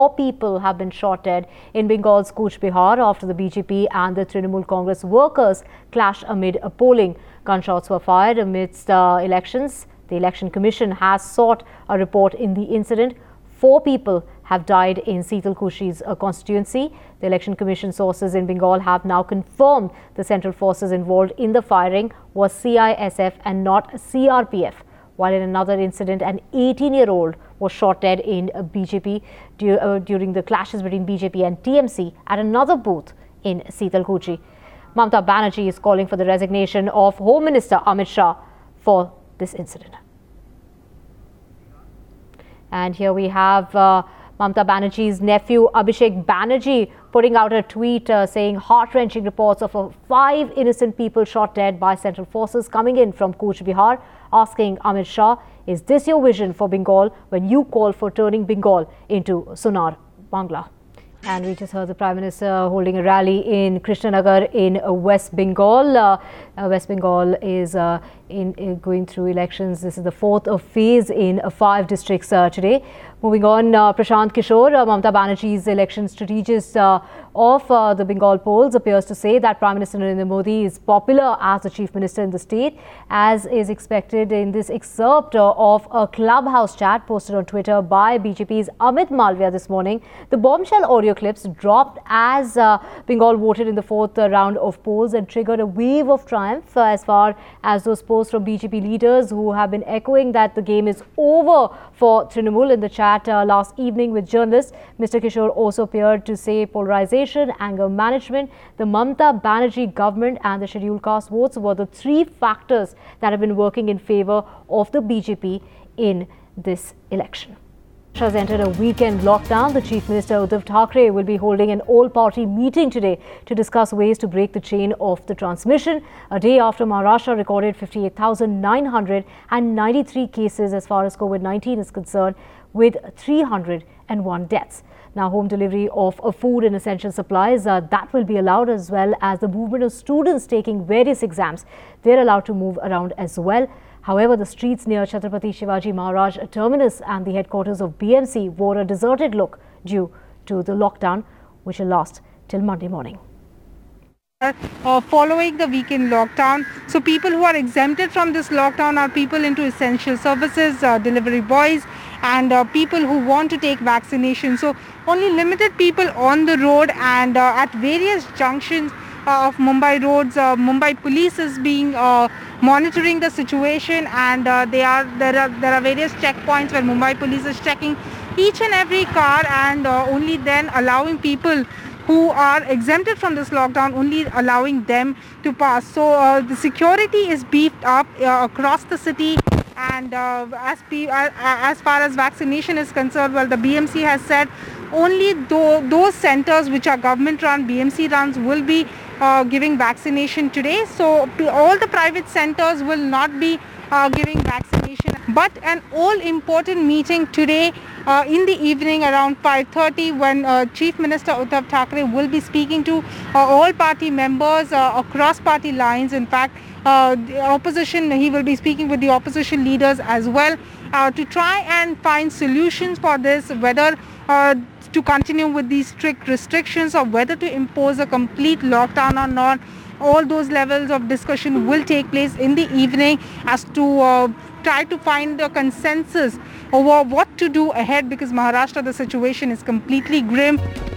4 people have been shot dead in Bengal's Cooch Behar after the BJP and the Trinamool Congress workers clashed amid a polling. Gunshots were fired amidst elections. The Election Commission has sought a report in the incident. 4 people have died in Seetal Kushi's constituency. The Election Commission sources in Bengal have now confirmed the central forces involved in the firing was CISF and not CRPF. While in another incident, an 18-year-old was shot dead in BJP during the clashes between BJP and TMC at another booth in Seetal Kuchi. Mamata Banerjee is calling for the resignation of Home Minister Amit Shah for this incident. And here we have Mamata Banerjee's nephew Abhishek Banerjee putting out a tweet saying heart-wrenching reports of 5 innocent people shot dead by central forces coming in from Cooch Behar, asking Amit Shah, is this your vision for Bengal when you call for turning Bengal into Sonar Bangla? And we just heard the Prime Minister holding a rally in Krishnanagar in West Bengal. West Bengal is going through elections. This is the 4th phase in 5 districts today. Moving on, Prashant Kishore, Mamata Banerjee's election strategist of the Bengal polls, appears to say that Prime Minister Narendra Modi is popular as the Chief Minister in the state, as is expected in this excerpt of a clubhouse chat posted on Twitter by BJP's Amit Malviya this morning. The bombshell audio clips dropped as Bengal voted in the 4th round of polls and triggered a wave of triumph as far as those posts from BJP leaders who have been echoing that the game is over for Trinamool. In the chat last evening with journalists, Mr. Kishore also appeared to say polarization, anger management, the Mamata Banerjee government and the scheduled caste votes were the 3 factors that have been working in favor of the BJP in this election. Has entered a weekend lockdown. The Chief Minister Uddhav Thackeray will be holding an all-party meeting today to discuss ways to break the chain of the transmission, a day after Maharashtra recorded 58,993 cases as far as COVID-19 is concerned, with 301 deaths. Now, home delivery of food and essential supplies, that will be allowed, as well as the movement of students taking various exams. They're allowed to move around as well. However, the streets near Chhatrapati Shivaji Maharaj terminus and the headquarters of BMC wore a deserted look due to the lockdown, which will last till Monday morning. Following the weekend lockdown, so people who are exempted from this lockdown are people into essential services, delivery boys, and people who want to take vaccination. So only limited people on the road, and at various junctions of Mumbai roads, Mumbai police is being monitoring the situation, and there are various checkpoints where Mumbai police is checking each and every car, and only then allowing people who are exempted from this lockdown, only allowing them to pass. So the security is beefed up across the city, and as far as vaccination is concerned, well, the BMC has said only those centers which are government run, BMC runs, will be giving vaccination today. So all the private centers will not be giving vaccination. But an all-important meeting today in the evening around 5:30, when Chief Minister Uddhav Thackeray will be speaking to all party members across party lines. In fact, the opposition, he will be speaking with the opposition leaders as well to try and find solutions for this, whether to continue with these strict restrictions or whether to impose a complete lockdown or not. All those levels of discussion will take place in the evening as to try to find a consensus over what to do ahead, because Maharashtra, the situation is completely grim.